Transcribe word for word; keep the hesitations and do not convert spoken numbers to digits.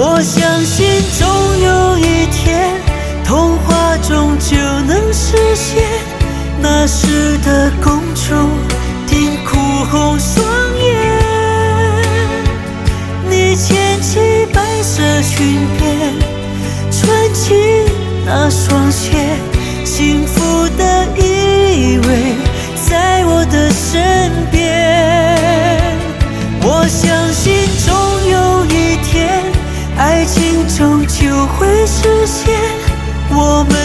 我相信总有一天，童话终究能实现。那时的公主定哭红双眼，你牵起白色裙边，穿起那双鞋，幸福的依偎在我的身边。我相信总有一天，爱情终究会实现，我们